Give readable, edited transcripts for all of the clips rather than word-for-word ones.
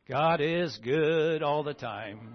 God is good all the time.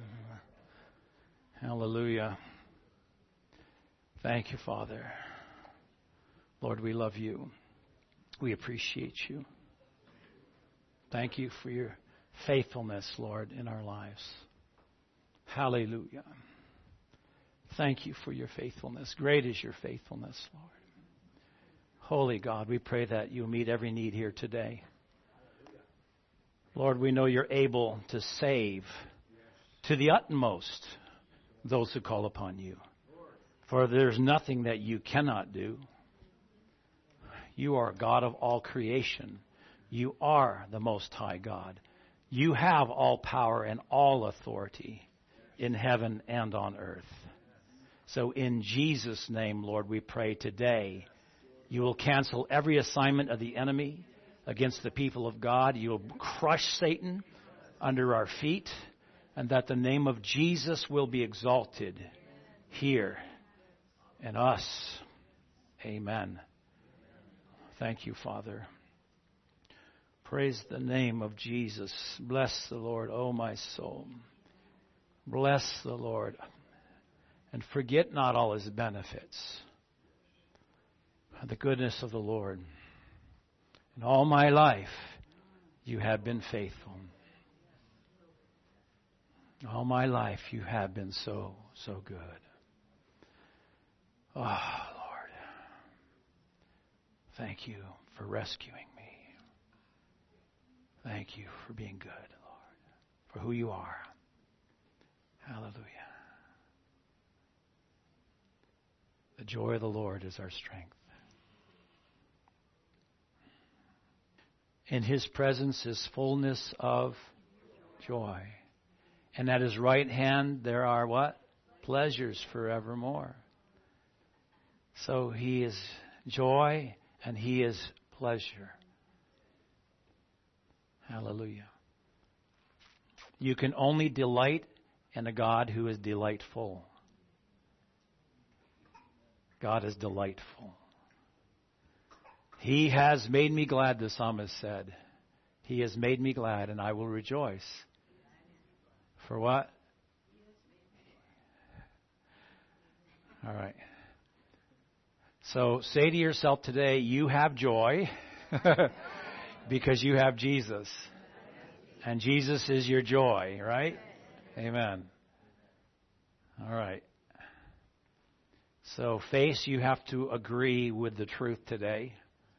Hallelujah. Thank you, Father. Lord, we love you. We appreciate you. Thank you for your faithfulness, Lord, in our lives. Hallelujah. Thank you for your faithfulness. Great is your faithfulness, Lord. Holy God, we pray that you meet every need here today. Lord, we know you're able to save to the utmost those who call upon you. For there's nothing that you cannot do. You are God of all creation. You are the Most High God. You have all power and all authority in heaven and on earth. So in Jesus' name, Lord, we pray today you will cancel every assignment of the enemy against the people of God. You will crush Satan under our feet, and that the name of Jesus will be exalted here in us. Amen. Thank you, Father. Praise the name of Jesus. Bless the Lord, O my soul. Bless the Lord, and forget not all his benefits. The goodness of the Lord. In all my life, you have been faithful. All my life, you have been so, so good. Oh, Lord. Thank you for rescuing me. Thank you for being good, Lord, for who you are. Hallelujah. The joy of the Lord is our strength. In his presence is fullness of joy. And at his right hand there are what? Pleasures forevermore. So he is joy and he is pleasure. Hallelujah. You can only delight in a God who is delightful. God is delightful. He has made me glad, the psalmist said. He has made me glad, and I will rejoice. For what? All right. So say to yourself today, you have joy because you have Jesus. And Jesus is your joy, right? Amen. All right. So, Face, you have to agree with the truth today.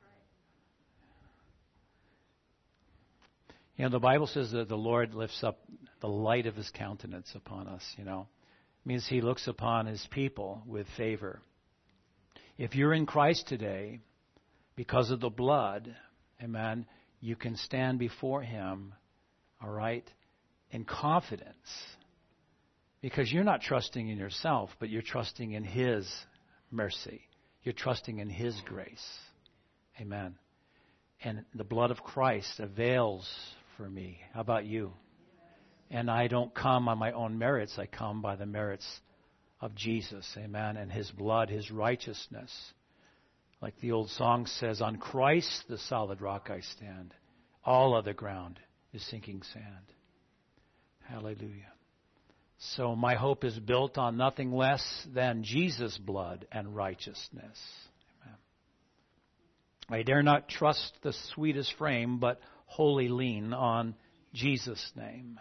You know, the Bible says that the Lord lifts up the light of his countenance upon us, you know. It means he looks upon his people with favor. If you're in Christ today, because of the blood, amen, you can stand before him, all right, in confidence. Because you're not trusting in yourself, but you're trusting in his mercy. You're trusting in his grace. Amen. And the blood of Christ avails for me. How about you? And I don't come on my own merits. I come by the merits of Jesus. Amen. And his blood, his righteousness. Like the old song says, on Christ the solid rock I stand. All other ground is sinking sand. Hallelujah. So my hope is built on nothing less than Jesus' blood and righteousness. Amen. I dare not trust the sweetest frame, but wholly lean on Jesus' name.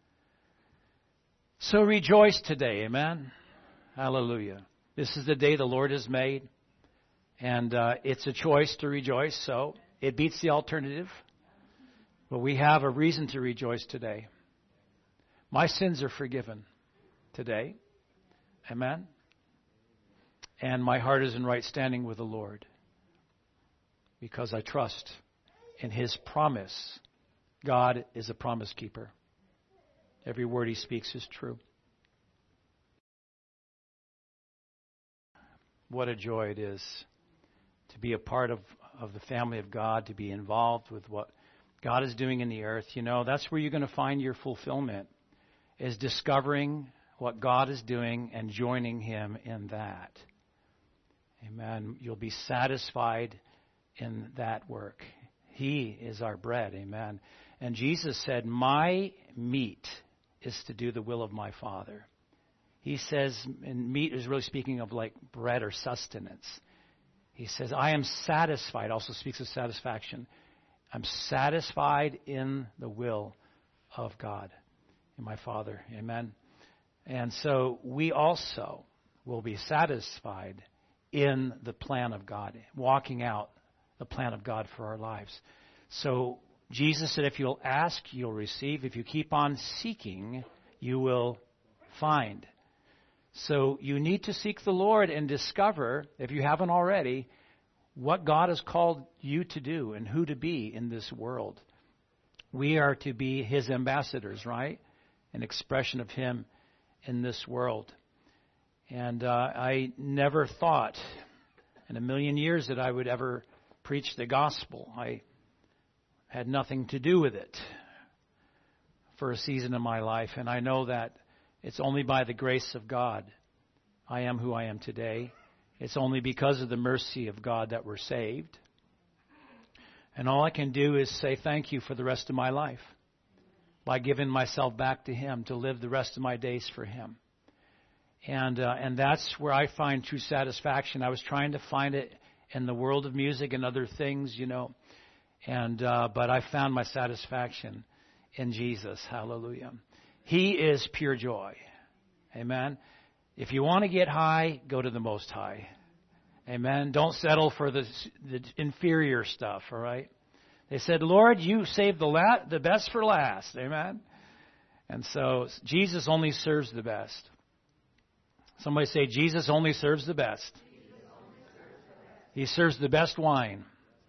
So rejoice today, amen? Hallelujah. This is the day the Lord has made, and it's a choice to rejoice, so it beats the alternative. But we have a reason to rejoice today. My sins are forgiven today. Amen. And my heart is in right standing with the Lord because I trust in his promise. God is a promise keeper. Every word he speaks is true. What a joy it is to be a part of the family of God, to be involved with what God is doing in the earth. You know, that's where you're going to find your fulfillment, is discovering what God is doing and joining him in that. Amen. You'll be satisfied in that work. He is our bread. Amen. And Jesus said, my meat is to do the will of my Father. He says, and meat is really speaking of like bread or sustenance. He says, I am satisfied, also speaks of satisfaction. I'm satisfied in the will of God, in my Father. Amen. And so we also will be satisfied in the plan of God, walking out the plan of God for our lives. So Jesus said, if you'll ask, you'll receive. If you keep on seeking, you will find. So you need to seek the Lord and discover, if you haven't already, what God has called you to do and who to be in this world. We are to be His ambassadors, right? An expression of Him in this world. And I never thought in a million years that I would ever preach the gospel. I had nothing to do with it for a season of my life. And I know that it's only by the grace of God I am who I am today. It's only because of the mercy of God that we're saved. And all I can do is say thank you for the rest of my life by giving myself back to Him to live the rest of my days for Him. And that's where I find true satisfaction. I was trying to find it in the world of music and other things, but I found my satisfaction in Jesus. Hallelujah. He is pure joy. Amen. If you want to get high, go to the Most High. Amen. Don't settle for the inferior stuff, all right? They said, Lord, you saved the best for last. Amen. And so Jesus only serves the best. Somebody say, Jesus only serves the best. He serves the best wine.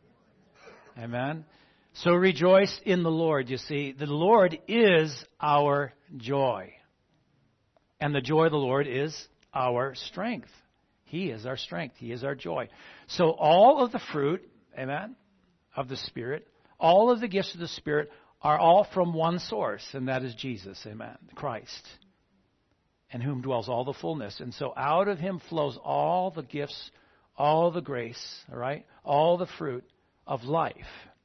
Amen. So rejoice in the Lord. You see, the Lord is our joy. And the joy of the Lord is our strength. He is our strength. He is our joy. So all of the fruit, amen, of the Spirit, all of the gifts of the Spirit are all from one source, and that is Jesus, amen, Christ, in whom dwells all the fullness. And so out of Him flows all the gifts, all the grace, all right, all the fruit of life.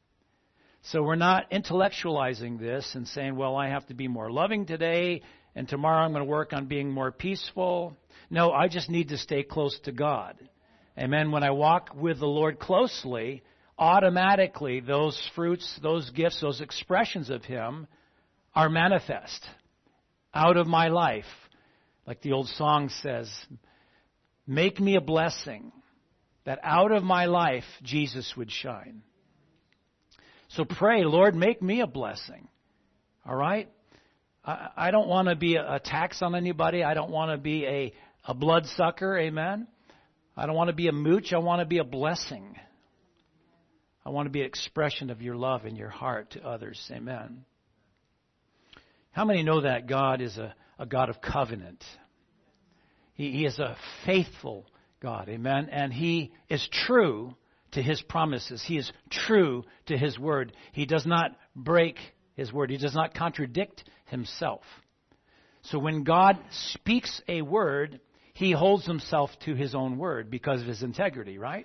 So we're not intellectualizing this and saying, well, I have to be more loving today, and tomorrow I'm going to work on being more peaceful. No, I just need to stay close to God. Amen. When I walk with the Lord closely, automatically those fruits, those gifts, those expressions of Him are manifest out of my life. Like the old song says, make me a blessing that out of my life Jesus would shine. So pray, Lord, make me a blessing. All right? I don't want to be a tax on anybody. I don't want to be a bloodsucker. Amen? I don't want to be a mooch. I want to be a blessing. I want to be an expression of your love in your heart to others. Amen. How many know that God is a God of covenant? He is a faithful God. Amen. And He is true to His promises. He is true to His word. He does not break His word. He does not contradict Himself. So when God speaks a word, He holds Himself to His own word because of His integrity, right?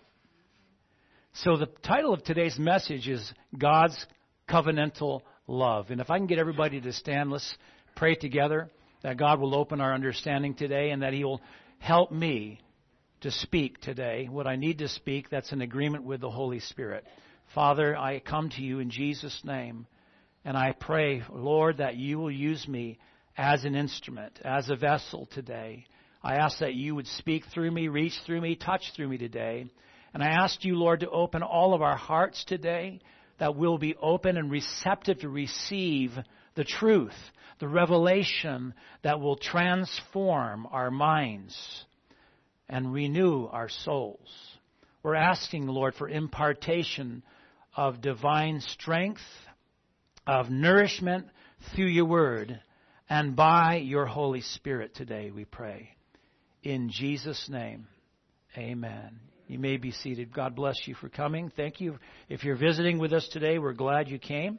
So the title of today's message is God's Covenantal Love. And if I can get everybody to stand, let's pray together that God will open our understanding today and that He will help me to speak today what I need to speak that's in agreement with the Holy Spirit. Father, I come to you in Jesus' name, and I pray, Lord, that you will use me as an instrument, as a vessel today. I ask that you would speak through me, reach through me, touch through me today. And I ask you, Lord, to open all of our hearts today, that we'll be open and receptive to receive the truth, the revelation that will transform our minds and renew our souls. We're asking, Lord, for impartation of divine strength, of nourishment through your word, and by your Holy Spirit today, we pray. In Jesus' name, amen. You may be seated. God bless you for coming. Thank you. If you're visiting with us today, we're glad you came.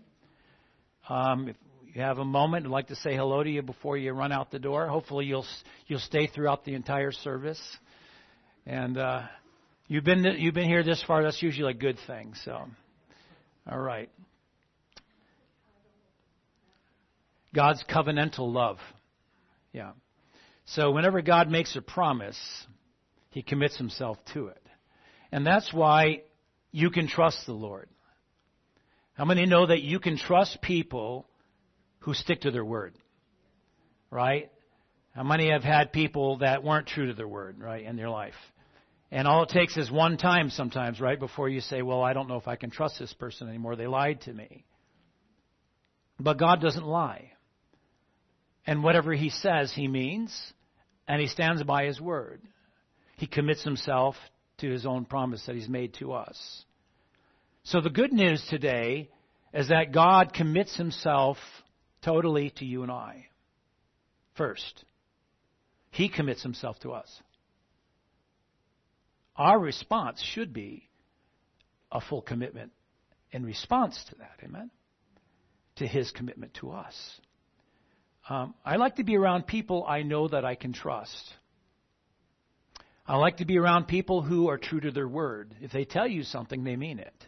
If you have a moment, I'd like to say hello to you before you run out the door. Hopefully you'll stay throughout the entire service. And you've been here this far. That's usually a good thing. So, all right. God's covenantal love. Yeah. So whenever God makes a promise, He commits Himself to it. And that's why you can trust the Lord. How many know that you can trust people who stick to their word? Right? How many have had people that weren't true to their word, right, in their life? And all it takes is one time sometimes, right, before you say, well, I don't know if I can trust this person anymore. They lied to me. But God doesn't lie. And whatever He says, He means, and He stands by His word. He commits Himself to His own promise that He's made to us. So the good news today is that God commits Himself totally to you and I. First, He commits Himself to us. Our response should be a full commitment in response to that, amen? To His commitment to us. I like to be around people I know that I can trust. I like to be around people who are true to their word. If they tell you something, they mean it.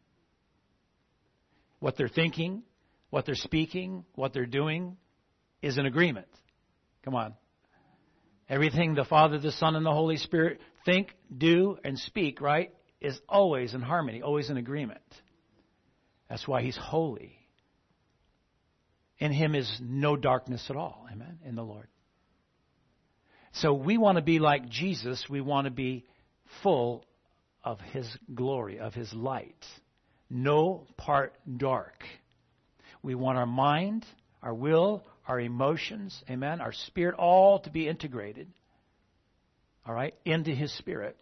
What they're thinking, what they're speaking, what they're doing is an agreement. Come on. Everything the Father, the Son, and the Holy Spirit think, do, and speak, right, is always in harmony, always in agreement. That's why He's holy. In Him is no darkness at all, amen, in the Lord. So we want to be like Jesus. We want to be full of His glory, of His light. No part dark. We want our mind, our will, our emotions, amen, our spirit, all to be integrated, all right, into His Spirit.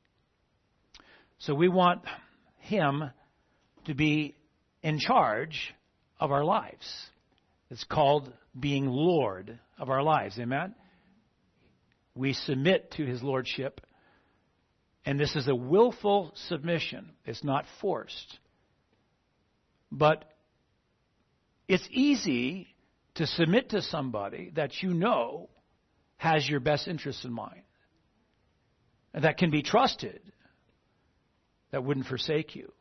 So we want Him to be in charge of our lives. It's called being Lord of our lives, amen. We submit to His lordship, and this is a willful submission. It's not forced. But it's easy to submit to somebody that you know has your best interests in mind, and that can be trusted, that wouldn't forsake you.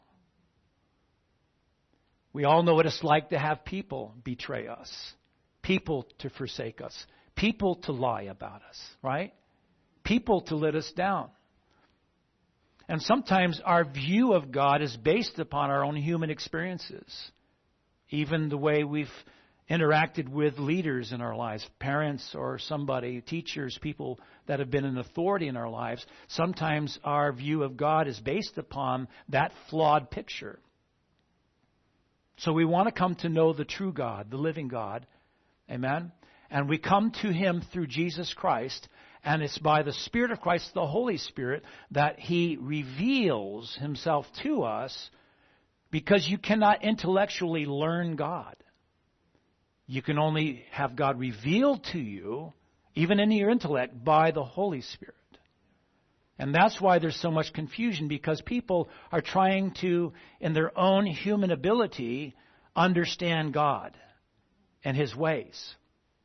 We all know what it's like to have people betray us, people to forsake us, people to lie about us, right? People to let us down. And sometimes our view of God is based upon our own human experiences. Even the way we've interacted with leaders in our lives, parents or somebody, teachers, people that have been in authority in our lives. Sometimes our view of God is based upon that flawed picture. So we want to come to know the true God, the living God. Amen? And we come to Him through Jesus Christ. And it's by the Spirit of Christ, the Holy Spirit, that He reveals Himself to us, because you cannot intellectually learn God. You can only have God revealed to you, even in your intellect, by the Holy Spirit. And that's why there's so much confusion, because people are trying to, in their own human ability, understand God and His ways.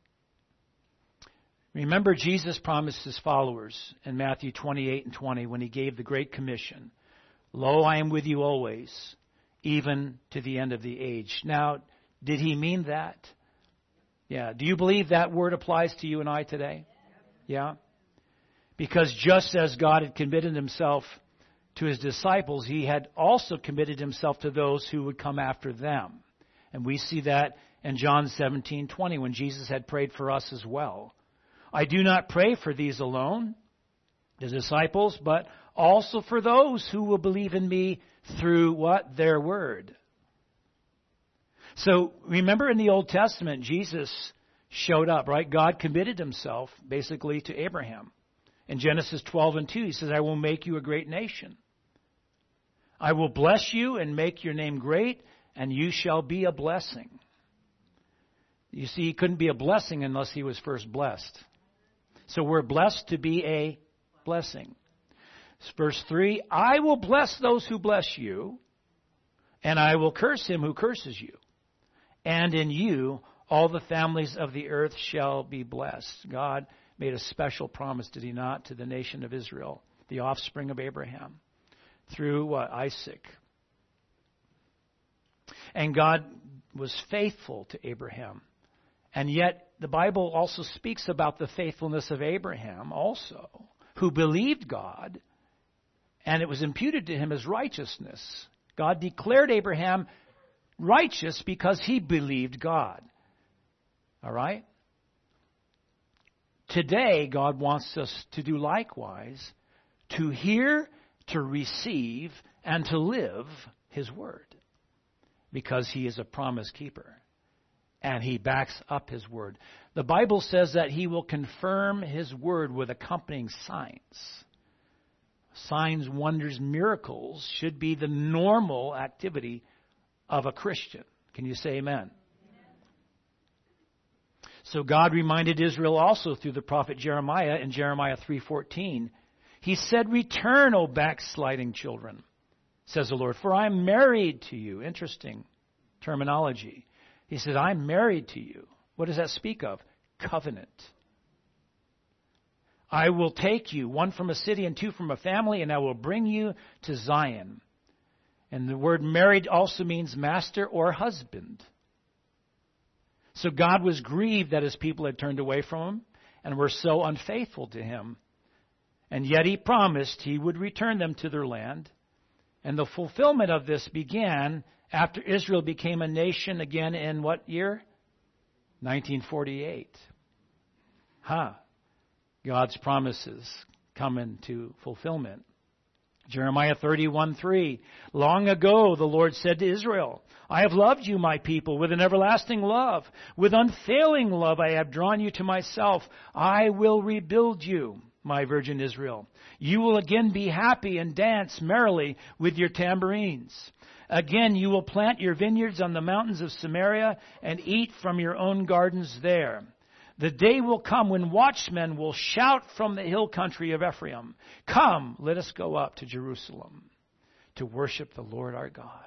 Remember, Jesus promised His followers in Matthew 28:20 when He gave the Great Commission, "Lo, I am with you always, even to the end of the age." Now, did He mean that? Yeah. Do you believe that word applies to you and I today? Yeah. Because just as God had committed Himself to His disciples, He had also committed Himself to those who would come after them. And we see that in John 17:20 when Jesus had prayed for us as well. "I do not pray for these alone," the disciples, "but also for those who will believe in me through" what? Their word. So remember, in the Old Testament, Jesus showed up, right? God committed Himself basically to Abraham. In Genesis 12:2, He says, "I will make you a great nation. I will bless you and make your name great, and you shall be a blessing." You see, He couldn't be a blessing unless He was first blessed. So we're blessed to be a blessing. Verse 3, "I will bless those who bless you, and I will curse him who curses you. And in you all the families of the earth shall be blessed." God made a special promise, did He not, to the nation of Israel, the offspring of Abraham, through what? Isaac. And God was faithful to Abraham And yet the Bible also speaks about the faithfulness of Abraham also, who believed God, and it was imputed to him as righteousness. God declared Abraham righteous because he believed God. All right? Today, God wants us to do likewise, to hear, to receive, and to live His Word, because He is a promise keeper, and He backs up His Word. The Bible says that He will confirm His Word with accompanying signs. Signs, wonders, miracles should be the normal activity of a Christian. Can you say amen? So God reminded Israel also through the prophet Jeremiah in Jeremiah 3:14. He said, "Return, O backsliding children, says the Lord, for I am married to you." Interesting terminology. He said, "I'm married to you." What does that speak of? Covenant. "I will take you, one from a city and two from a family, and I will bring you to Zion." And the word married also means master or husband. So God was grieved that His people had turned away from Him and were so unfaithful to Him. And yet He promised He would return them to their land. And the fulfillment of this began after Israel became a nation again in what year? 1948. God's promises come into fulfillment. Jeremiah 31:3. "Long ago the Lord said to Israel, I have loved you, my people, with an everlasting love. With unfailing love I have drawn you to myself. I will rebuild you, my virgin Israel. You will again be happy and dance merrily with your tambourines. Again you will plant your vineyards on the mountains of Samaria and eat from your own gardens there. The day will come when watchmen will shout from the hill country of Ephraim, 'Come, let us go up to Jerusalem to worship the Lord our God.'"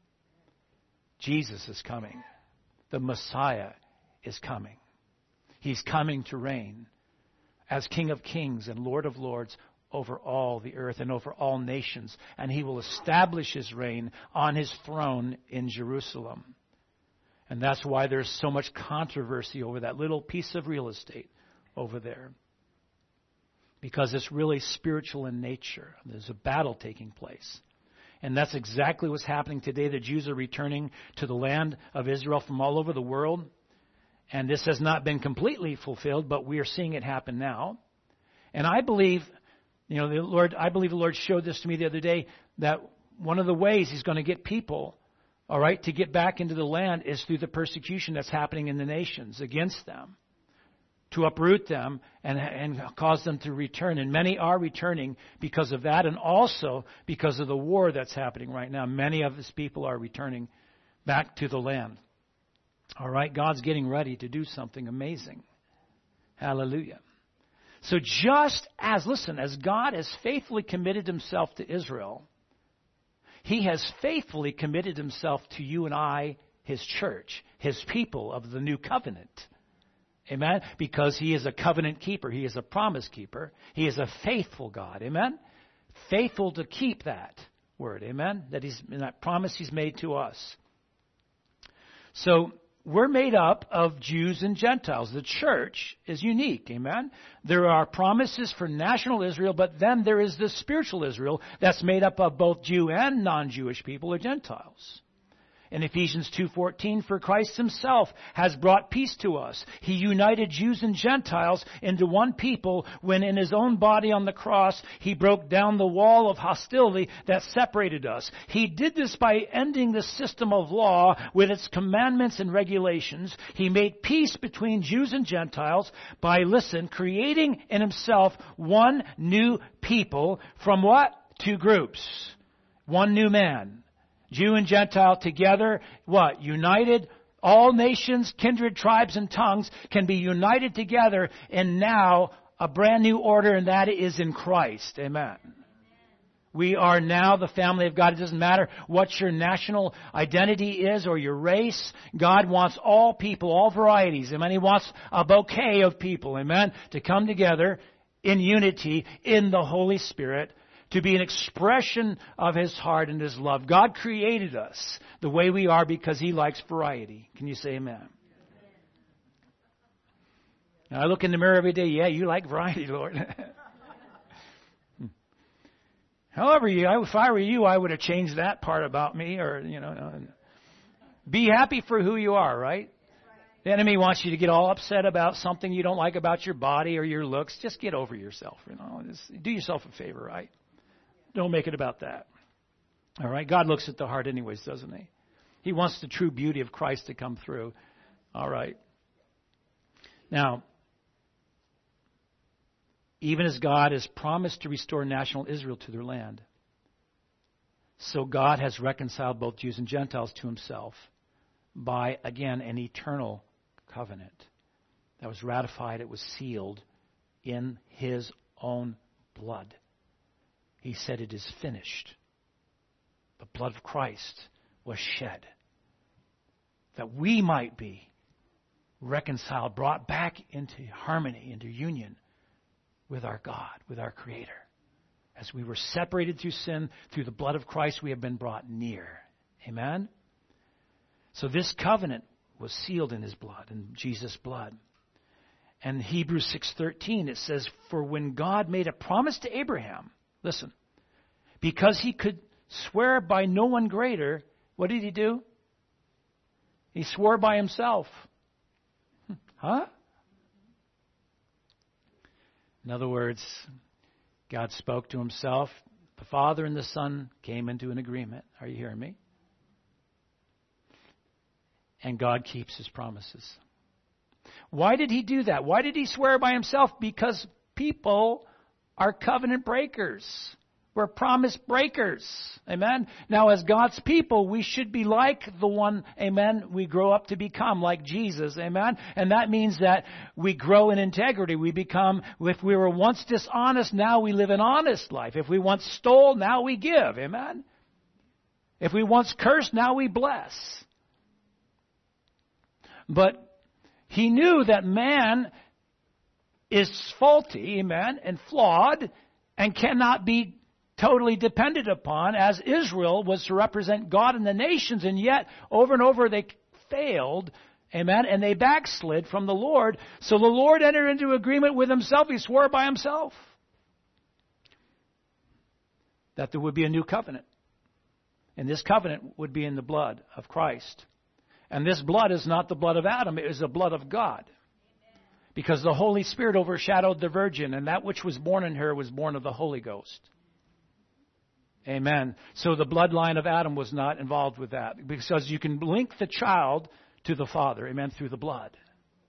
Jesus is coming. The Messiah is coming. He's coming to reign as King of Kings and Lord of Lords over all the earth and over all nations. And He will establish His reign on His throne in Jerusalem. And that's why there's so much controversy over that little piece of real estate over there. Because it's really spiritual in nature. There's a battle taking place. And that's exactly what's happening today. The Jews are returning to the land of Israel from all over the world. And this has not been completely fulfilled, but we are seeing it happen now. And I believe, the Lord showed this to me the other day, that one of the ways He's going to get people, all right, to get back into the land is through the persecution that's happening in the nations against them, to uproot them and cause them to return. And many are returning because of that, and also because of the war that's happening right now. Many of His people are returning back to the land. All right, God's getting ready to do something amazing. Hallelujah. So just as God has faithfully committed Himself to Israel, He has faithfully committed Himself to you and I, His church, His people of the new covenant. Amen? Because He is a covenant keeper. He is a promise keeper. He is a faithful God. Amen? Faithful to keep that word. Amen? That promise He's made to us. So we're made up of Jews and Gentiles. The church is unique. Amen? There are promises for national Israel, but then there is the spiritual Israel that's made up of both Jew and non-Jewish people or Gentiles. In Ephesians 2:14, "For Christ Himself has brought peace to us. He united Jews and Gentiles into one people when in His own body on the cross He broke down the wall of hostility that separated us. He did this by ending the system of law with its commandments and regulations. He made peace between Jews and Gentiles by, creating in Himself one new people from what? Two groups. One new man. Jew and Gentile together, what? United. All nations, kindred, tribes, and tongues can be united together in now a brand new order, and that is in Christ. Amen. We are now the family of God. It doesn't matter what your national identity is or your race. God wants all people, all varieties. Amen. He wants a bouquet of people, amen, to come together in unity in the Holy Spirit, to be an expression of His heart and His love. God created us the way we are because He likes variety. Can you say amen? And I look in the mirror every day. Yeah, you like variety, Lord. However, if I were you, I would have changed that part about me, or be happy for who you are, right? The enemy wants you to get all upset about something you don't like about your body or your looks. Just get over yourself. Just do yourself a favor, right? Don't make it about that. All right? God looks at the heart anyways, doesn't he? He wants the true beauty of Christ to come through. All right. Now, even as God has promised to restore national Israel to their land, so God has reconciled both Jews and Gentiles to himself by, again, an eternal covenant that was ratified, it was sealed in his own blood. He said, "It is finished." The blood of Christ was shed that we might be reconciled, brought back into harmony, into union with our God, with our Creator. As we were separated through sin, through the blood of Christ, we have been brought near. Amen? So this covenant was sealed in his blood, in Jesus' blood. And Hebrews 6:13, it says, "For when God made a promise to Abraham," listen, "because he could swear by no one greater," what did he do? He swore by himself. Huh? In other words, God spoke to himself. The Father and the Son came into an agreement. Are you hearing me? And God keeps his promises. Why did he do that? Why did he swear by himself? Because people are covenant breakers. We're promise breakers. Amen? Now, as God's people, we should be like the one, amen, we grow up to become, like Jesus. Amen? And that means that we grow in integrity. We become, if we were once dishonest, now we live an honest life. If we once stole, now we give. Amen? If we once cursed, now we bless. But he knew that man is faulty, amen, and flawed, and cannot be totally depended upon, as Israel was to represent God in the nations, and yet over and over they failed, amen, and they backslid from the Lord. So the Lord entered into agreement with himself. He swore by himself that there would be a new covenant. And this covenant would be in the blood of Christ. And this blood is not the blood of Adam, it is the blood of God. Because the Holy Spirit overshadowed the virgin, and that which was born in her was born of the Holy Ghost. Amen. So the bloodline of Adam was not involved with that. Because you can link the child to the Father, amen, through the blood.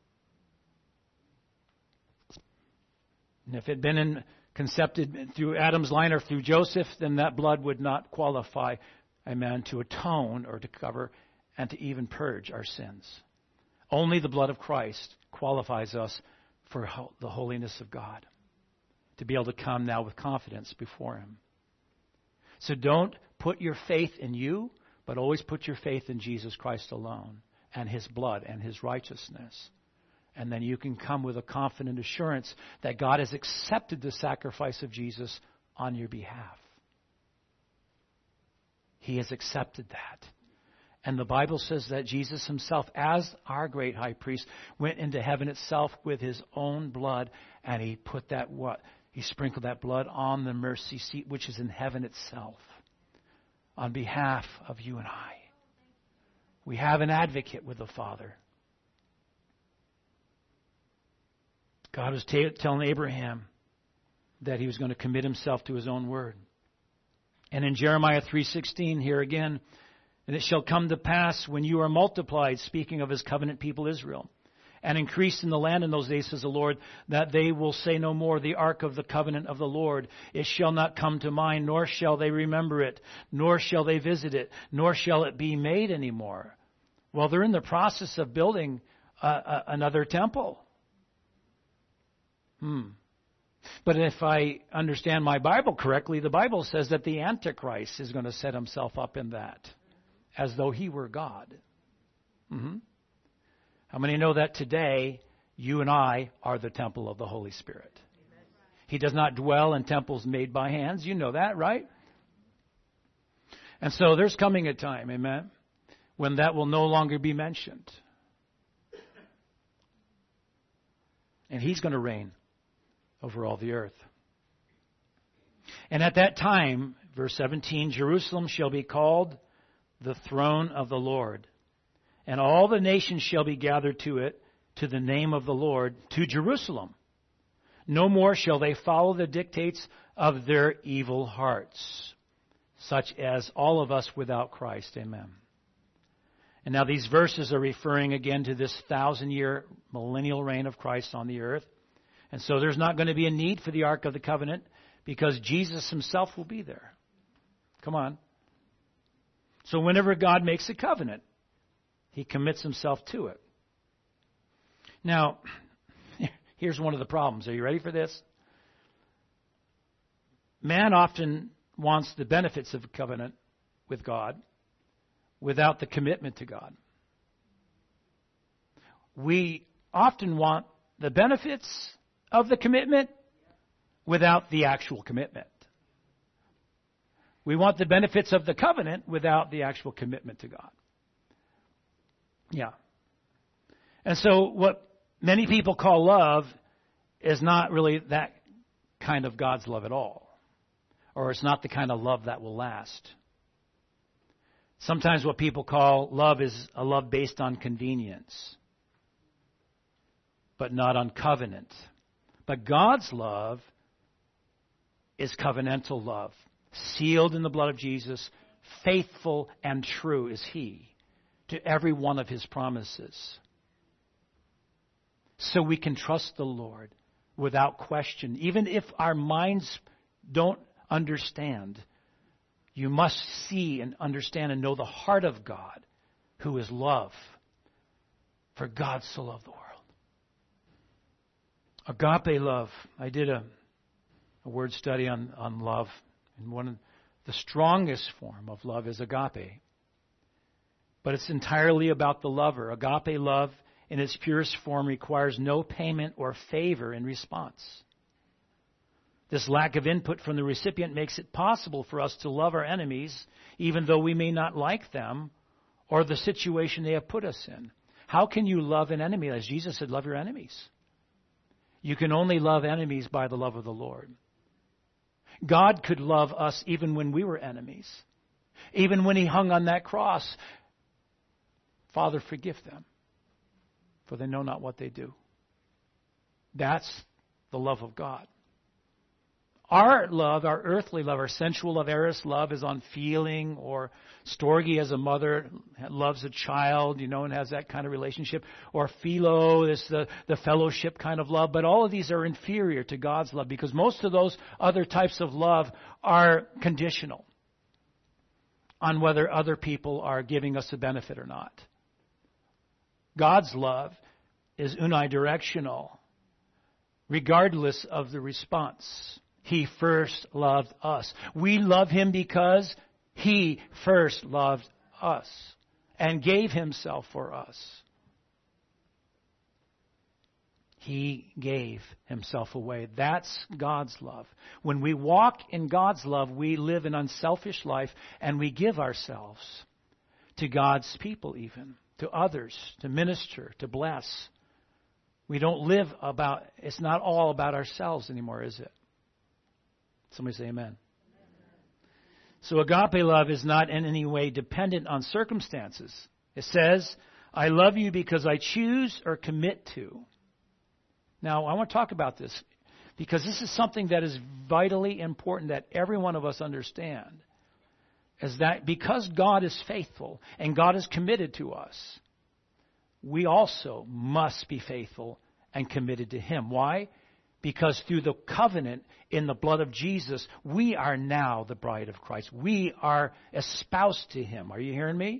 And if it had been conceived through Adam's line or through Joseph, then that blood would not qualify, amen, to atone or to cover and to even purge our sins. Only the blood of Christ qualifies us for the holiness of God, to be able to come now with confidence before him. So don't put your faith in you, but always put your faith in Jesus Christ alone and his blood and his righteousness. And then you can come with a confident assurance that God has accepted the sacrifice of Jesus on your behalf. He has accepted that. And the Bible says that Jesus himself, as our great high priest, went into heaven itself with his own blood, and he put that He sprinkled that blood on the mercy seat, which is in heaven itself, on behalf of you and I. We have an advocate with the Father. God was telling Abraham that he was going to commit himself to his own word. And in Jeremiah 3:16, here again, "And it shall come to pass when you are multiplied," speaking of his covenant people Israel, "and increased in the land in those days, says the Lord, that they will say no more, the ark of the covenant of the Lord. It shall not come to mind, nor shall they remember it, nor shall they visit it, nor shall it be made anymore." Well, they're in the process of building another temple. But if I understand my Bible correctly, the Bible says that the Antichrist is going to set himself up in that, as though he were God. How many know that today you and I are the temple of the Holy Spirit? He does not dwell in temples made by hands. You know that, right? And so there's coming a time, amen, when that will no longer be mentioned. And He's going to reign over all the earth. And at that time, verse 17, Jerusalem shall be called the throne of the Lord, and all the nations shall be gathered to it, to the name of the Lord, to Jerusalem. No more shall they follow the dictates of their evil hearts, such as all of us without Christ. Amen. And now these verses are referring again to this 1,000-year millennial reign of Christ on the earth. And so there's not going to be a need for the Ark of the Covenant because Jesus Himself will be there. Come on. So whenever God makes a covenant, He commits Himself to it. Now, here's one of the problems. Are you ready for this? Man often wants the benefits of a covenant with God without the commitment to God. We often want the benefits of the commitment without the actual commitment. We want the benefits of the covenant without the actual commitment to God. Yeah. And so what many people call love is not really that kind of God's love at all. Or it's not the kind of love that will last. Sometimes what people call love is a love based on convenience, but not on covenant. But God's love is covenantal love, sealed in the blood of Jesus, faithful and true is He to every one of His promises. So we can trust the Lord without question. Even if our minds don't understand, you must see and understand and know the heart of God, who is love. For God so loved the world. Agape love. I did a word study on love. And one of the strongest form of love is agape. But it's entirely about the lover. Agape love in its purest form requires no payment or favor in response. This lack of input from the recipient makes it possible for us to love our enemies, even though we may not like them or the situation they have put us in. How can you love an enemy? As Jesus said, love your enemies. You can only love enemies by the love of the Lord. God could love us even when we were enemies. Even when He hung on that cross. Father, forgive them, for they know not what they do. That's the love of God. Our love, our earthly love, our sensual love, eros love is on feeling, or storge as a mother loves a child, and has that kind of relationship. Or philo is the fellowship kind of love. But all of these are inferior to God's love because most of those other types of love are conditional on whether other people are giving us a benefit or not. God's love is unidirectional, regardless of the response. He first loved us. We love Him because He first loved us and gave Himself for us. He gave Himself away. That's God's love. When we walk in God's love, we live an unselfish life and we give ourselves to God's people even, to others, to minister, to bless. We don't live it's not all about ourselves anymore, is it? Somebody say amen. So agape love is not in any way dependent on circumstances. It says, I love you because I choose or commit to. Now, I want to talk about this because this is something that is vitally important that every one of us understand. Is that because God is faithful and God is committed to us, we also must be faithful and committed to Him. Why? Because through the covenant in the blood of Jesus, we are now the bride of Christ. We are espoused to Him. Are you hearing me?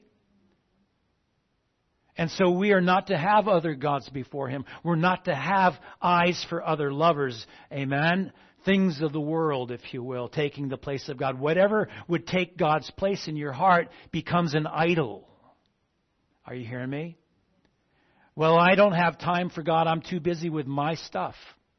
And so we are not to have other gods before Him. We're not to have eyes for other lovers. Amen? Things of the world, if you will, taking the place of God. Whatever would take God's place in your heart becomes an idol. Are you hearing me? Well, I don't have time for God. I'm too busy with my stuff.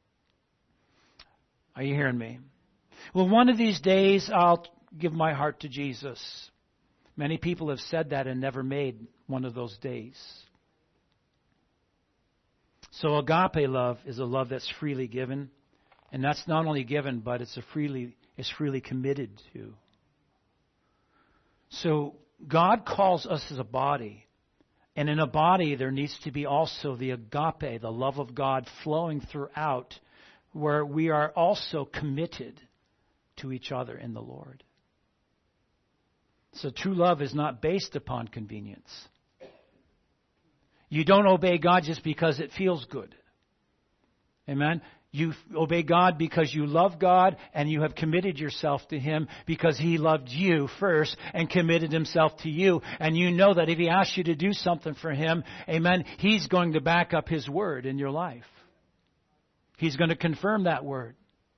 Are you hearing me? Well, one of these days I'll give my heart to Jesus. Many people have said that and never made one of those days. So agape love is a love that's freely given. And that's not only given, but it's freely committed to. So God calls us as a body. And in a body, there needs to be also the agape, the love of God flowing throughout, where we are also committed to each other in the Lord. So true love is not based upon convenience. You don't obey God just because it feels good. Amen? You obey God because you love God and you have committed yourself to Him because He loved you first and committed Himself to you. And you know that if He asks you to do something for Him, amen, He's going to back up His word in your life. He's going to confirm that word.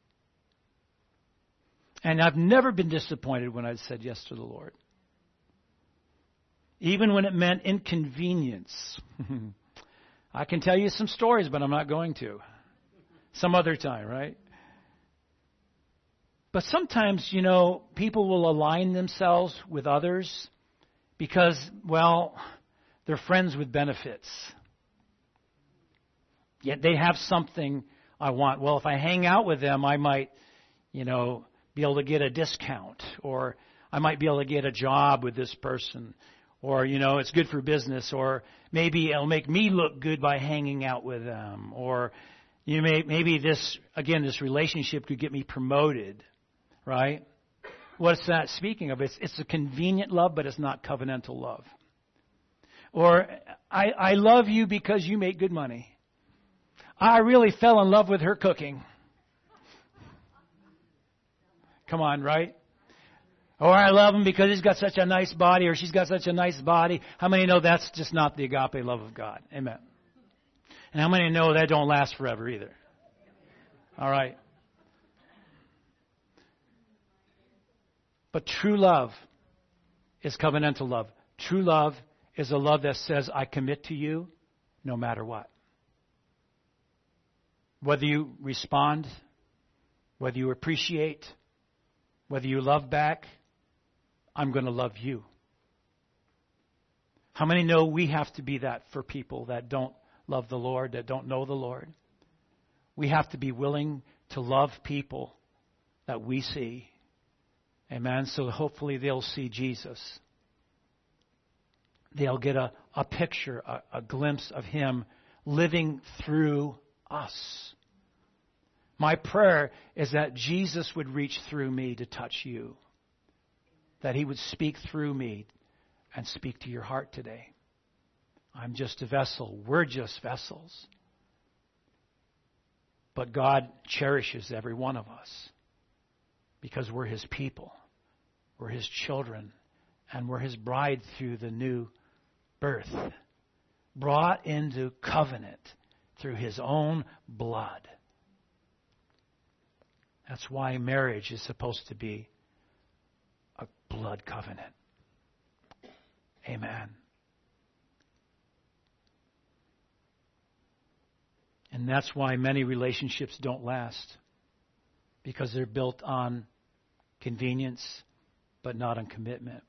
And I've never been disappointed when I've said yes to the Lord. Even when it meant inconvenience. I can tell you some stories, but I'm not going to. Some other time, right? But sometimes, people will align themselves with others because, well, they're friends with benefits. Yet they have something I want. Well, if I hang out with them, I might, be able to get a discount. Or I might be able to get a job with this person. Or, it's good for business. Or maybe it'll make me look good by hanging out with them. Or maybe this relationship could get me promoted, right? What's that speaking of? It's a convenient love, but it's not covenantal love. Or, I love you because you make good money. I really fell in love with her cooking. Come on, right? Or I love him because he's got such a nice body, or she's got such a nice body. How many know that's just not the agape love of God? Amen. And how many know that don't last forever either? All right. But true love is covenantal love. True love is a love that says, I commit to you no matter what. Whether you respond, whether you appreciate, whether you love back, I'm going to love you. How many know we have to be that for people that don't love the Lord, that don't know the Lord? We have to be willing to love people that we see. Amen. So hopefully they'll see Jesus. They'll get a picture, a glimpse of Him living through us. My prayer is that Jesus would reach through me to touch you. That He would speak through me and speak to your heart today. I'm just a vessel. We're just vessels. But God cherishes every one of us because we're His people. We're His children. And we're His bride through the new birth. Brought into covenant through His own blood. That's why marriage is supposed to be a blood covenant. Amen. And that's why many relationships don't last. Because they're built on convenience, but not on commitment.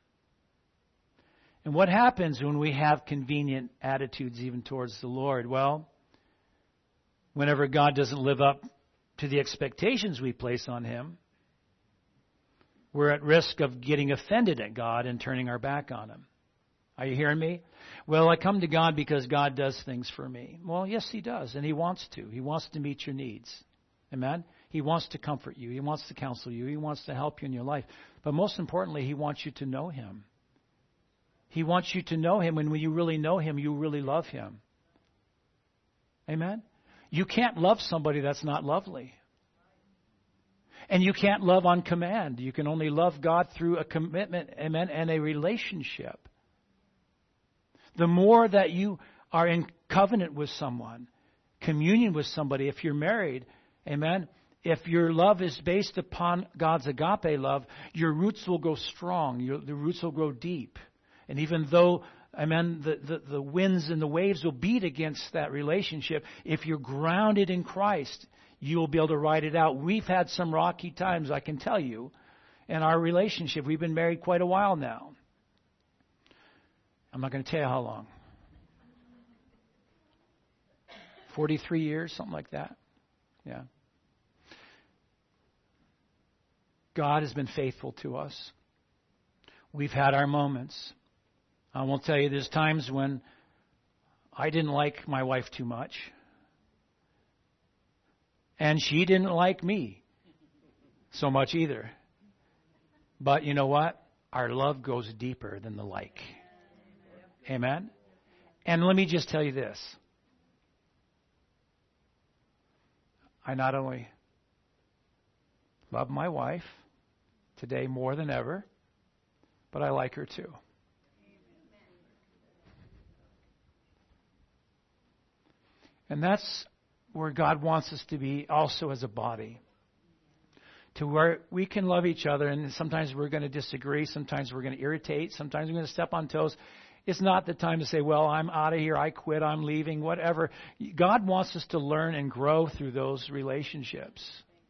And what happens when we have convenient attitudes even towards the Lord? Well, whenever God doesn't live up to the expectations we place on Him, we're at risk of getting offended at God and turning our back on Him. Are you hearing me? Well, I come to God because God does things for me. Well, yes, He does, and He wants to. He wants to meet your needs. Amen? He wants to comfort you. He wants to counsel you. He wants to help you in your life. But most importantly, He wants you to know Him. He wants you to know Him, and when you really know Him, you really love Him. Amen? You can't love somebody that's not lovely. And you can't love on command. You can only love God through a commitment, amen, and a relationship. The more that you are in covenant with someone, communion with somebody, if you're married, amen, if your love is based upon God's agape love, your roots will go strong. The roots will grow deep. And even though, amen, the winds and the waves will beat against that relationship, if you're grounded in Christ, you'll be able to ride it out. We've had some rocky times, I can tell you, in our relationship. We've been married quite a while now. I'm not going to tell you how long. 43 years, something like that. Yeah. God has been faithful to us. We've had our moments. I will tell you, there's times when I didn't like my wife too much. And she didn't like me so much either. But you know what? Our love goes deeper than the like. Amen? And let me just tell you this. I not only love my wife today more than ever, but I like her too. And that's where God wants us to be also as a body. To where we can love each other, and sometimes we're going to disagree, sometimes we're going to irritate, sometimes we're going to step on toes. It's not the time to say, well, I'm out of here, I quit, I'm leaving, whatever. God wants us to learn and grow through those relationships.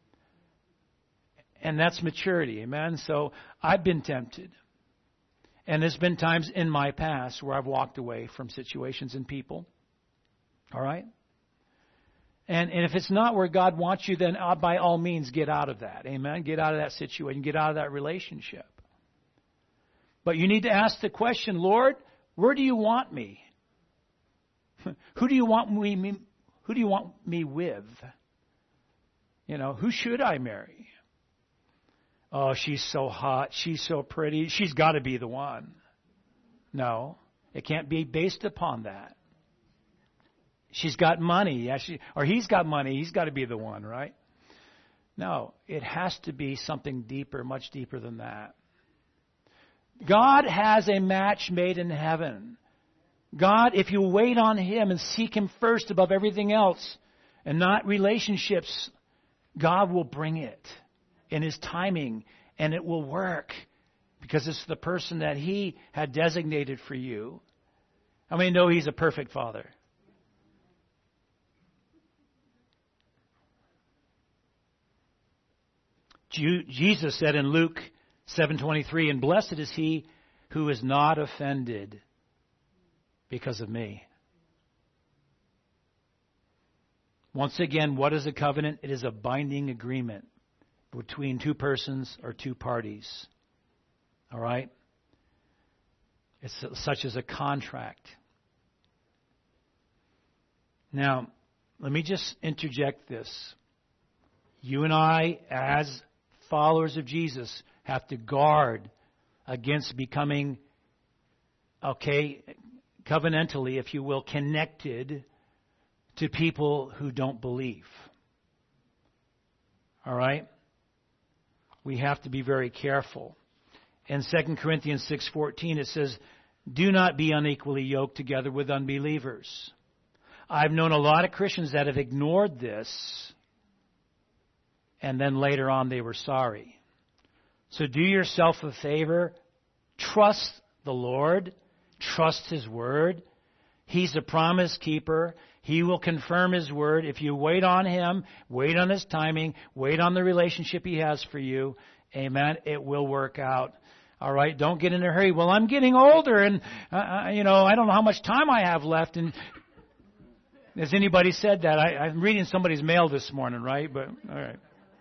And that's maturity, amen? So I've been tempted. And there's been times in my past where I've walked away from situations and people. All right? And if it's not where God wants you, then by all means get out of that. Amen? Get out of that situation. Get out of that relationship. But you need to ask the question, Lord, where do you want me? Who do you want me with? You know, who should I marry? Oh, she's so hot. She's so pretty. She's got to be the one. No, it can't be based upon that. She's got money. Yeah, or he's got money. He's got to be the one, right? No, it has to be something deeper, much deeper than that. God has a match made in heaven. God, if you wait on Him and seek Him first above everything else and not relationships, God will bring it in His timing, and it will work because it's the person that He had designated for you. How many know He's a perfect Father? Jesus said in Luke 7:23, and blessed is he who is not offended because of me. Once again, what is a covenant? It is a binding agreement between two persons or two parties. All right? It's such as a contract. Now, let me just interject this. You and I, as followers of Jesus, have to guard against becoming, covenantally, if you will, connected to people who don't believe. All right? We have to be very careful. In 2 Corinthians 6:14 it says, do not be unequally yoked together with unbelievers. I've known a lot of Christians that have ignored this, and then later on they were sorry. So do yourself a favor. Trust the Lord. Trust His Word. He's a promise keeper. He will confirm His Word. If you wait on Him, wait on His timing, wait on the relationship He has for you, amen, it will work out. All right, don't get in a hurry. Well, I'm getting older, and I don't know how much time I have left. And has anybody said that? I'm reading somebody's mail this morning, right? But all right.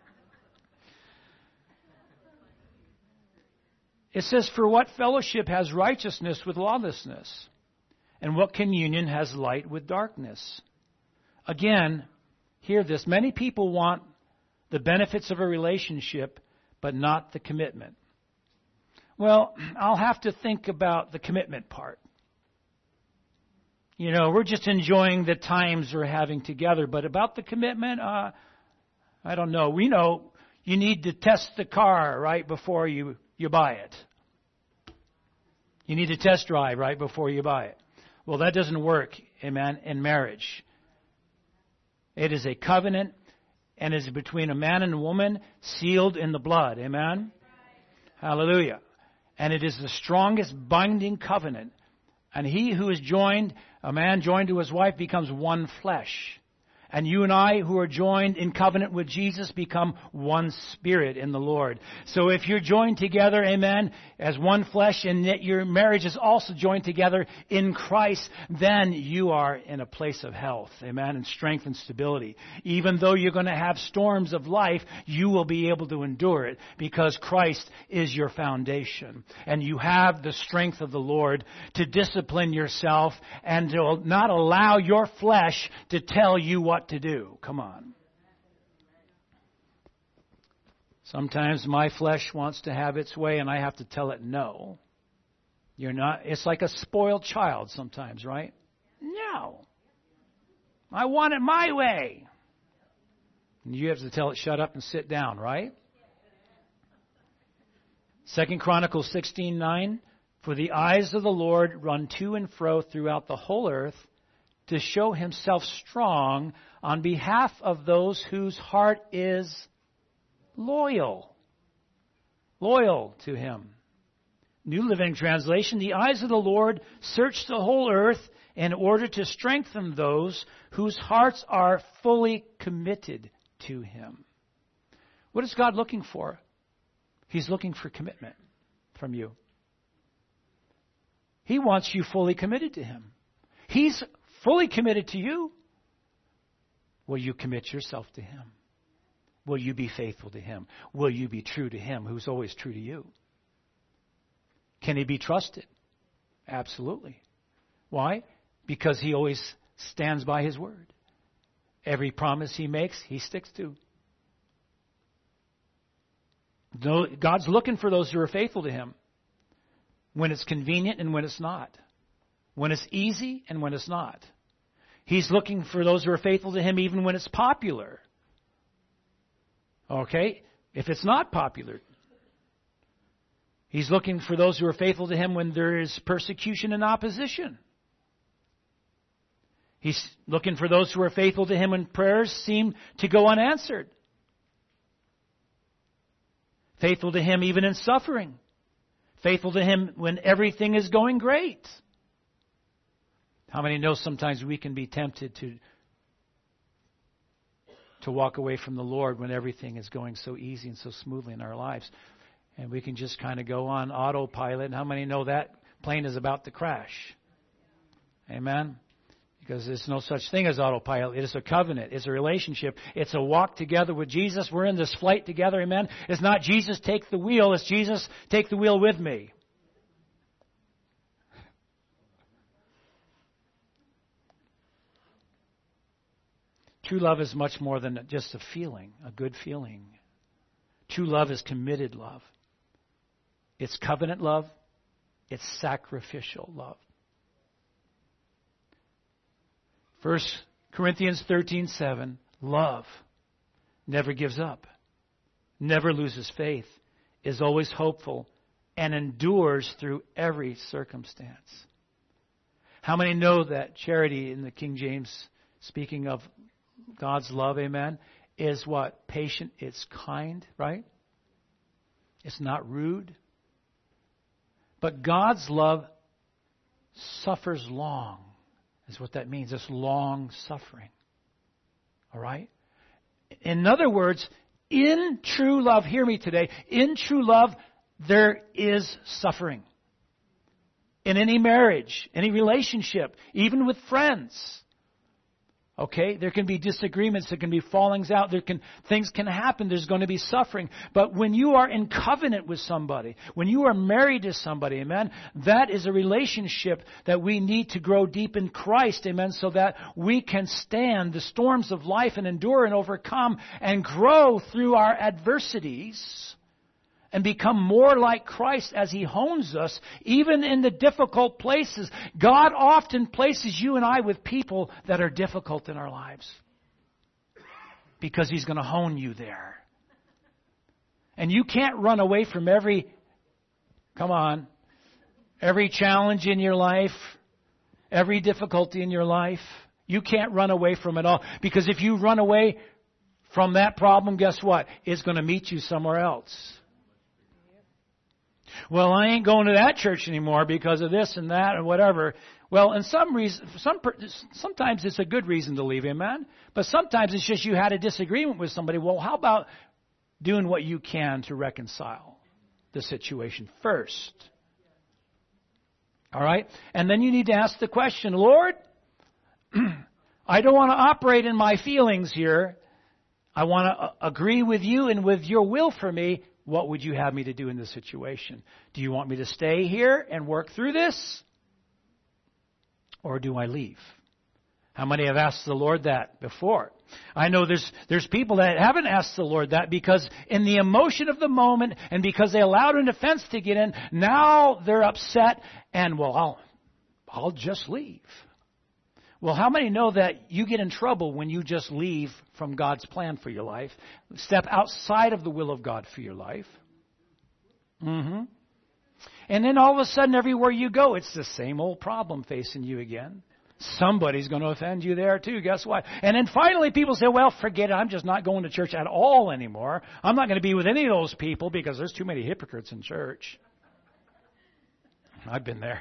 It says, for what fellowship has righteousness with lawlessness? And what communion has light with darkness? Again, hear this. Many people want the benefits of a relationship, but not the commitment. Well, I'll have to think about the commitment part. We're just enjoying the times we're having together, but about the commitment, I don't know. We know you need to test the car right before you buy it. You need to test drive right before you buy it. Well, that doesn't work, amen, in marriage. It is a covenant, and is between a man and a woman sealed in the blood, amen? Hallelujah. And it is the strongest binding covenant. And he who is joined, a man joined to his wife, becomes one flesh. And you and I who are joined in covenant with Jesus become one spirit in the Lord. So if you're joined together, amen, as one flesh, and that your marriage is also joined together in Christ, then you are in a place of health, amen, and strength and stability. Even though you're going to have storms of life, you will be able to endure it because Christ is your foundation. And you have the strength of the Lord to discipline yourself and to not allow your flesh to tell you what to do. Come on. Sometimes my flesh wants to have its way and I have to tell it no. You're not. It's like a spoiled child sometimes, right? No. I want it my way. And you have to tell it shut up and sit down, right? 2 Chronicles 16:9, for the eyes of the Lord run to and fro throughout the whole earth to show himself strong on behalf of those whose heart is loyal to him. New Living Translation, the eyes of the Lord search the whole earth in order to strengthen those whose hearts are fully committed to him. What is God looking for? He's looking for commitment from you. He wants you fully committed to him. He's fully committed to you. Will you commit yourself to him? Will you be faithful to him? Will you be true to him, who's always true to you? Can he be trusted? Absolutely. Why? Because he always stands by his word. Every promise he makes, he sticks to. God's looking for those who are faithful to him when it's convenient and when it's not. When it's easy and when it's not. He's looking for those who are faithful to him even when it's popular. Okay? If it's not popular. He's looking for those who are faithful to him when there is persecution and opposition. He's looking for those who are faithful to him when prayers seem to go unanswered. Faithful to him even in suffering. Faithful to him when everything is going great. How many know sometimes we can be tempted to walk away from the Lord when everything is going so easy and so smoothly in our lives? And we can just kind of go on autopilot. And how many know that plane is about to crash? Amen? Because there's no such thing as autopilot. It is a covenant. It's a relationship. It's a walk together with Jesus. We're in this flight together. Amen? It's not Jesus take the wheel. It's Jesus take the wheel with me. True love is much more than just a feeling, a good feeling. True love is committed love. It's covenant love. It's sacrificial love. 1 Corinthians 13:7, love never gives up, never loses faith, is always hopeful, and endures through every circumstance. How many know that charity in the King James, speaking of God's love, amen, is what? Patient, it's kind, right? It's not rude. But God's love suffers long, is what that means. It's long suffering. All right? In other words, in true love, hear me today, in true love, there is suffering. In any marriage, any relationship, even with friends. Okay, there can be disagreements, there can be fallings out, things can happen, there's going to be suffering. But when you are in covenant with somebody, when you are married to somebody, amen, that is a relationship that we need to grow deep in Christ, amen, so that we can stand the storms of life and endure and overcome and grow through our adversities and become more like Christ as He hones us, even in the difficult places. God often places you and I with people that are difficult in our lives because He's going to hone you there. And you can't run away from every challenge in your life, every difficulty in your life. You can't run away from it all, because if you run away from that problem, guess what? It's going to meet you somewhere else. Well, I ain't going to that church anymore because of this and that and whatever. Well, in sometimes it's a good reason to leave, amen? But sometimes it's just you had a disagreement with somebody. Well, how about doing what you can to reconcile the situation first? All right? And then you need to ask the question, Lord, I don't want to operate in my feelings here. I want to agree with you and with your will for me. What would you have me to do in this situation? Do you want me to stay here and work through this? Or do I leave? How many have asked the Lord that before? I know there's people that haven't asked the Lord that because in the emotion of the moment and because they allowed an offense to get in, now they're upset and, well, I'll just leave. Well, how many know that you get in trouble when you just leave from God's plan for your life, step outside of the will of God for your life? And then all of a sudden, everywhere you go, it's the same old problem facing you again. Somebody's going to offend you there too. Guess what? And then finally people say, well, forget it. I'm just not going to church at all anymore. I'm not going to be with any of those people because there's too many hypocrites in church. I've been there.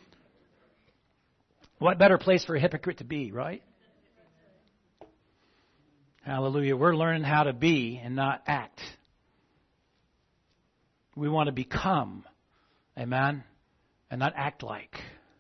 What better place for a hypocrite to be, right? Hallelujah. We're learning how to be and not act. We want to become. Amen? And not act like.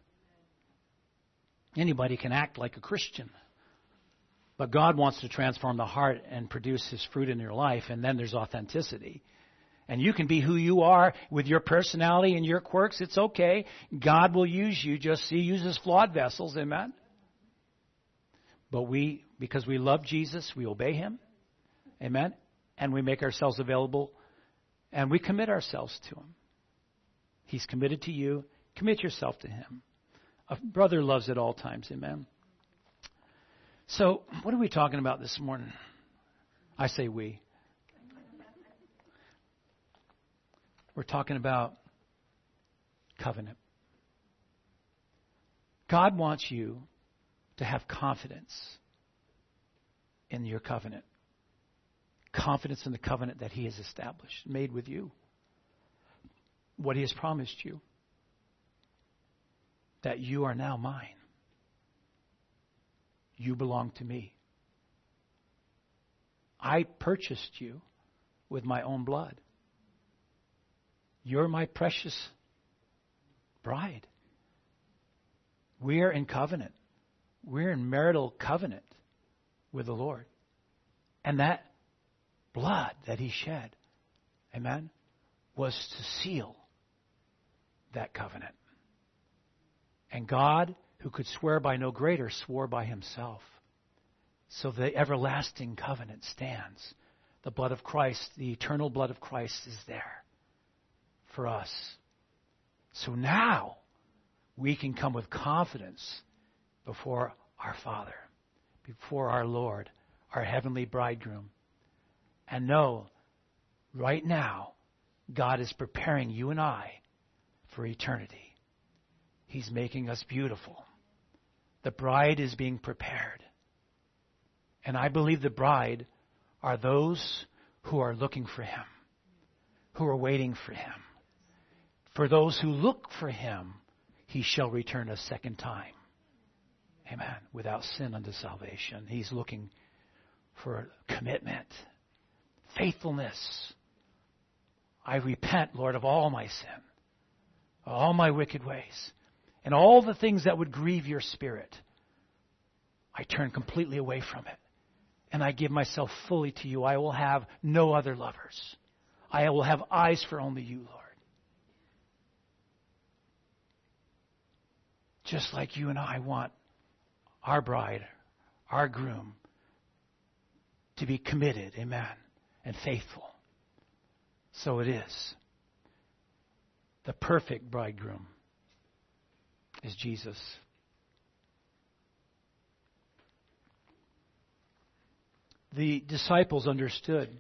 Anybody can act like a Christian. But God wants to transform the heart and produce His fruit in your life, and then there's authenticity. And you can be who you are with your personality and your quirks. It's okay. God will use you. Just He uses flawed vessels. Amen? But because we love Jesus, we obey Him. Amen? And we make ourselves available, and we commit ourselves to Him. He's committed to you. Commit yourself to Him. A brother loves at all times. Amen. So, what are we talking about this morning? I say we. We're talking about covenant. God wants you to have confidence in your covenant. Confidence in the covenant that He has established, made with you. What He has promised you. That you are now mine. You belong to me. I purchased you with my own blood. You're my precious bride. We're in covenant. We're in marital covenant with the Lord. And that blood that He shed, amen, was to seal that covenant. And God, who could swear by no greater, swore by Himself. So the everlasting covenant stands. The blood of Christ, the eternal blood of Christ is there for us. So now we can come with confidence before our Father, before our Lord, our heavenly bridegroom, and know right now God is preparing you and I for eternity. He's making us beautiful. The bride is being prepared. And I believe the bride are those who are looking for Him, who are waiting for Him. For those who look for Him, He shall return a second time. Amen. Without sin unto salvation. He's looking for commitment, faithfulness. I repent, Lord, of all my sin, all my wicked ways. And all the things that would grieve your Spirit, I turn completely away from it. And I give myself fully to you. I will have no other lovers. I will have eyes for only you, Lord. Just like you and I want our bride, our groom, to be committed, amen, and faithful. So it is. The perfect bridegroom is Jesus. The disciples understood.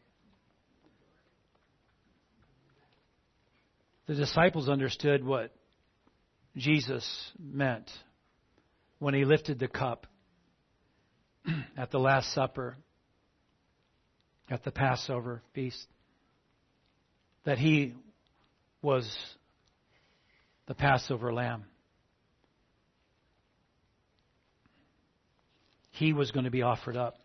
The disciples understood what Jesus meant when He lifted the cup at the Last Supper, at the Passover feast, that He was the Passover lamb. He was going to be offered up.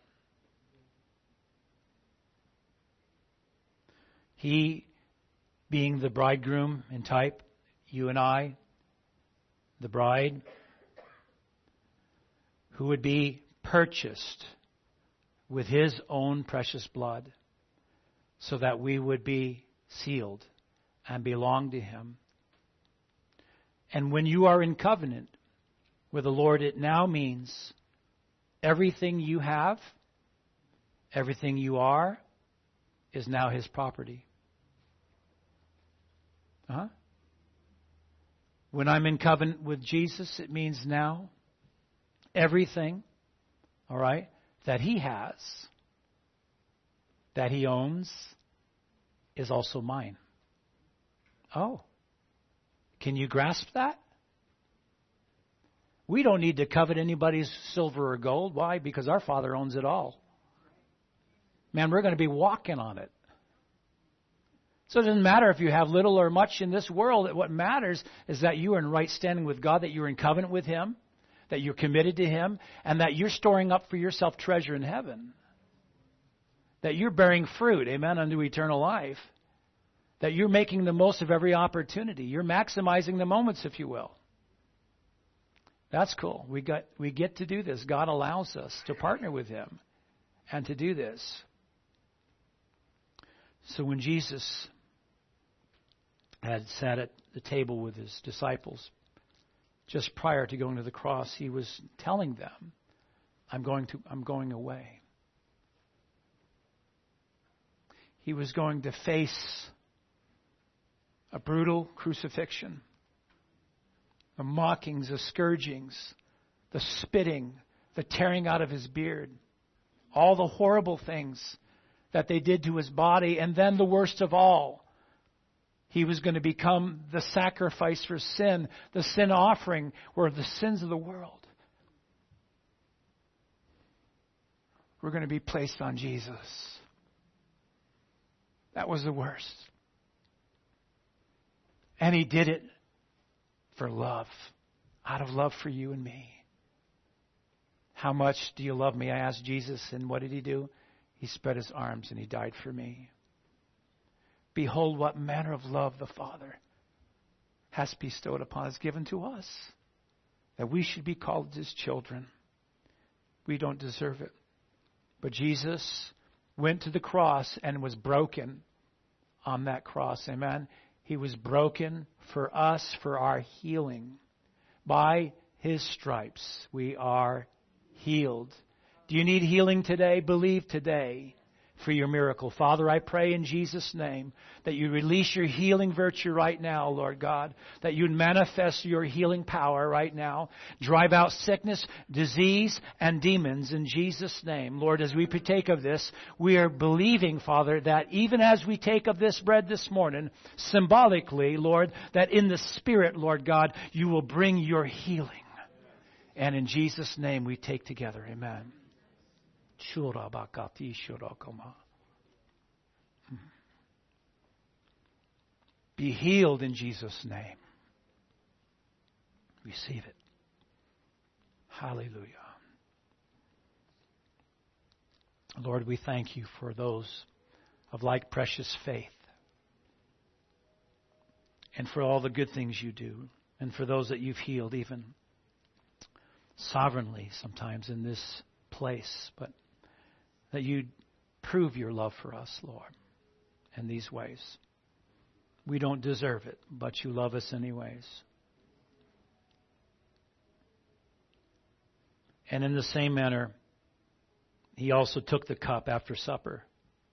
He, being the bridegroom in type, you and I, the bride, who would be purchased with His own precious blood so that we would be sealed and belong to Him. And when you are in covenant with the Lord, it now means everything you have, everything you are, is now His property. When I'm in covenant with Jesus, it means now everything, all right, that He has, that He owns, is also mine. Oh, can you grasp that? We don't need to covet anybody's silver or gold. Why? Because our Father owns it all. Man, we're going to be walking on it. So it doesn't matter if you have little or much in this world. What matters is that you are in right standing with God, that you're in covenant with Him, that you're committed to Him, and that you're storing up for yourself treasure in heaven. That you're bearing fruit, amen, unto eternal life. That you're making the most of every opportunity. You're maximizing the moments, if you will. That's cool. We get to do this. God allows us to partner with Him and to do this. So when Jesus had sat at the table with His disciples, just prior to going to the cross, He was telling them, I'm going away. He was going to face a brutal crucifixion, the mockings, the scourgings, the spitting, the tearing out of His beard, all the horrible things that they did to His body, and then the worst of all, He was going to become the sacrifice for sin, the sin offering, or the sins of the world. We're going to be placed on Jesus. That was the worst. And He did it for love, out of love for you and me. How much do you love me? I asked Jesus, and what did He do? He spread His arms and He died for me. Behold, what manner of love the Father has bestowed upon us, given to us, that we should be called His children. We don't deserve it. But Jesus went to the cross and was broken on that cross. Amen. He was broken for us, for our healing. By His stripes we are healed. Do you need healing today? Believe today for your miracle. Father, I pray in Jesus' name that you release your healing virtue right now, Lord God, that you'd manifest your healing power right now. Drive out sickness, disease, and demons in Jesus' name. Lord, as we partake of this, we are believing, Father, that even as we take of this bread this morning, symbolically, Lord, that in the Spirit, Lord God, you will bring your healing. And in Jesus' name we take together. Amen. Be healed in Jesus' name. Receive it. Hallelujah. Lord, we thank you for those of like precious faith, and for all the good things you do, and for those that you've healed even sovereignly sometimes in this place, but that you prove your love for us, Lord, in these ways. We don't deserve it, but you love us anyways. And in the same manner, He also took the cup after supper,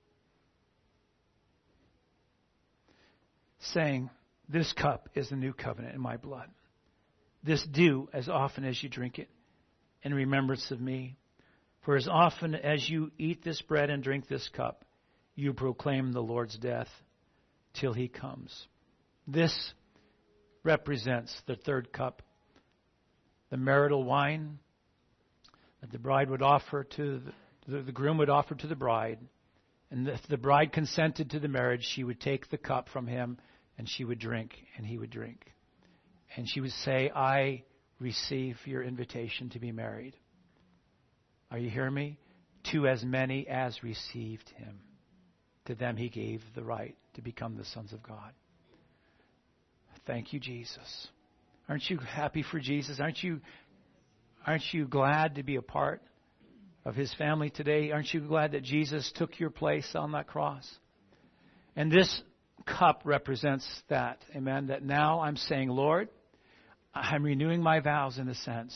saying, this cup is the new covenant in my blood. This do as often as you drink it in remembrance of me. For as often as you eat this bread and drink this cup, you proclaim the Lord's death till He comes. This represents the third cup, the marital wine that the bride would offer to the groom would offer to the bride. And if the bride consented to the marriage, she would take the cup from him and she would drink and he would drink. And she would say, I receive your invitation to be married. Are you hearing me? To as many as received him, to them he gave the right to become the sons of God. Thank you, Jesus. Aren't you happy for Jesus? Aren't you glad to be a part of his family today? Aren't you glad that Jesus took your place on that cross? And this cup represents that, amen, that now I'm saying, Lord, I'm renewing my vows in a sense.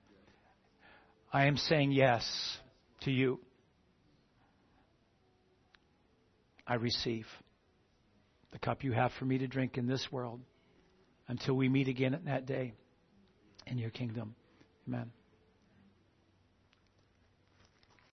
I am saying yes to you. I receive the cup you have for me to drink in this world until we meet again at that day in your kingdom. Amen.